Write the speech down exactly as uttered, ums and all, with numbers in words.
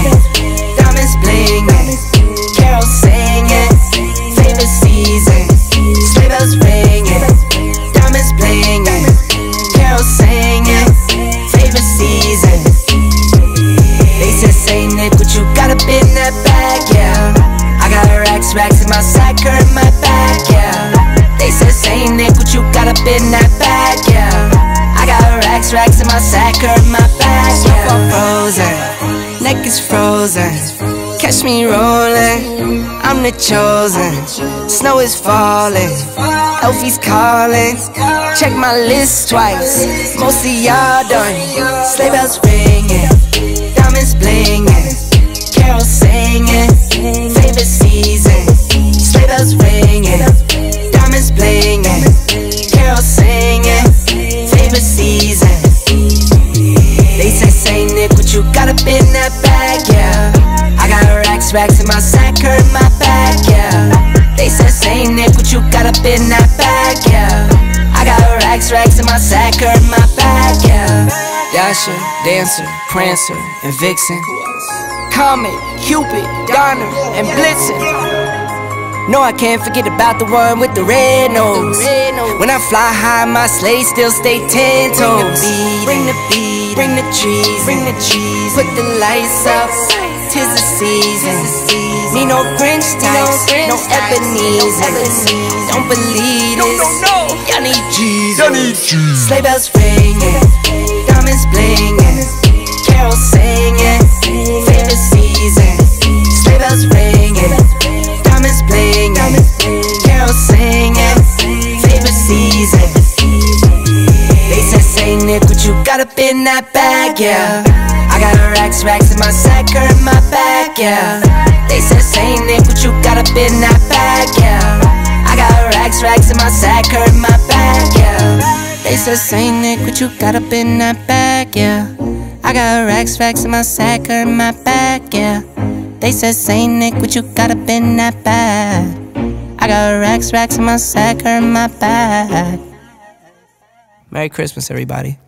diamonds blingin', carols singing, favorite season, sleigh bells ringing, diamonds blingin', carols singing, favorite season. They said, say Nick, what you got up in that bag, yeah. I got racks, racks in my sack, or in my bag, yeah. They said, say Nick, what you got up in that bag, yeah. I got racks, racks in my sack, or in my bag, yeah. Snowfall frozen, neck is frozen, catch me rolling, I'm the chosen. Snow is falling, Elfie's calling, check my list twice, most of y'all done. Sleigh bells ringing, diamonds blingin', carols singing, favorite season, sleigh bells ringing, diamonds blingin', carols singing, favorite season. They say, say Nick, what you got up in that bag, yeah. I got racks, racks in my sack, or in my bag, yeah. They said, say Nick, what you got up in that bag, yeah. I got racks, racks in my sack, or in my bag, yeah. Dasher, Dancer, Prancer, and Vixen, Comet, Cupid, Donner, and Blitzen. No, I can't forget about the one with the red nose. When I fly high, my sleigh still stay ten toes. Bring the beat, bring the trees, bring the cheese. Put the lights up, tis the season. Need no Grinch types, no Ebenezer. Don't believe this, y'all need Jesus. Sleigh bells ringing, diamonds blingin', carols singing, favorite season. Sleigh bells ringing, diamonds blingin', carols singing, favorite season. They said, say Nick, what you got up in that bag, yeah. I got racks, racks in my sack, or in my bag, yeah. They said, say Nick, what you got up in that bag, yeah. I got racks, racks in my sack, or in my bag, yeah. They said, say Nick, what you got up in that bag, yeah. I got racks, racks in my sack, or in my bag, yeah. They said, say Nick, what you got up in that bag. I got racks, racks in my sack, or in my bag. Merry Christmas, everybody.